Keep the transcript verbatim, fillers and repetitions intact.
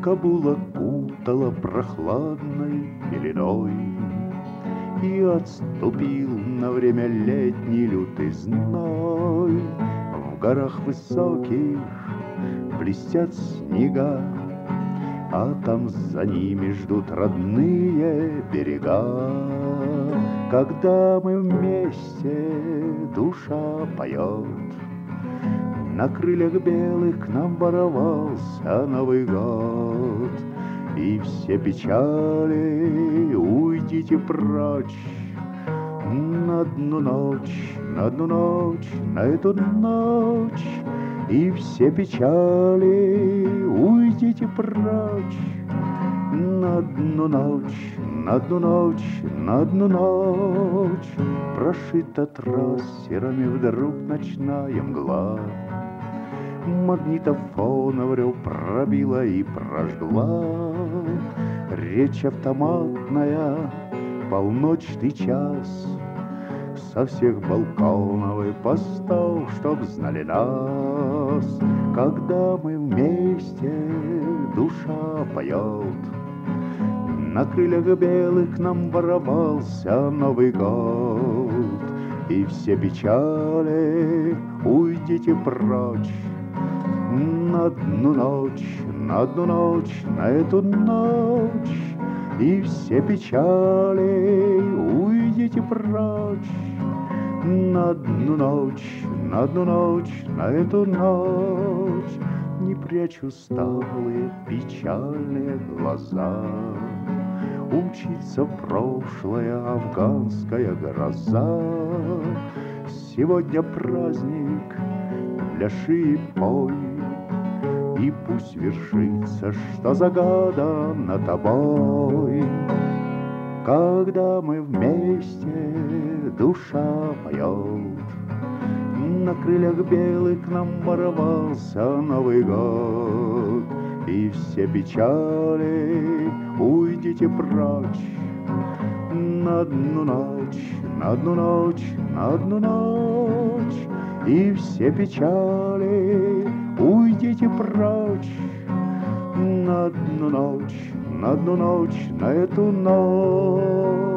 Кабул окутала прохладной пеленой, и отступил на время летний лютый зной. В горах высоких блестят снега, а там за ними ждут родные берега. Когда мы вместе, душа поет, на крыльях белых к нам ворвался Новый год. И все печали уйдите прочь на одну ночь, на одну ночь, на эту ночь. И все печали уйдите прочь на одну ночь, на одну ночь, на одну ночь. Прошита трассерами вдруг ночная мгла, магнитофона рев пробила и прожгла. Речь автоматная, полночный час, со всех балконов и постов, чтоб знали нас. Когда мы вместе, душа поет, на крыльях белых к нам ворвался Новый год. И все печали уйдите прочь на одну ночь, на одну ночь, на эту ночь. И все печали уйдите прочь на одну ночь, на одну ночь, на эту ночь. Не прячь усталые печальные глаза, умчится прошлая афганская гроза. Сегодня праздник, пляши и пой, и пусть вершится, что загадано тобой. Когда мы вместе, душа поет, на крыльях белых к нам ворвался Новый год. И все печали уйдите прочь на одну ночь, на одну ночь, на одну ночь. И все печали уйдите прочь на одну ночь, на одну ночь, на эту ночь.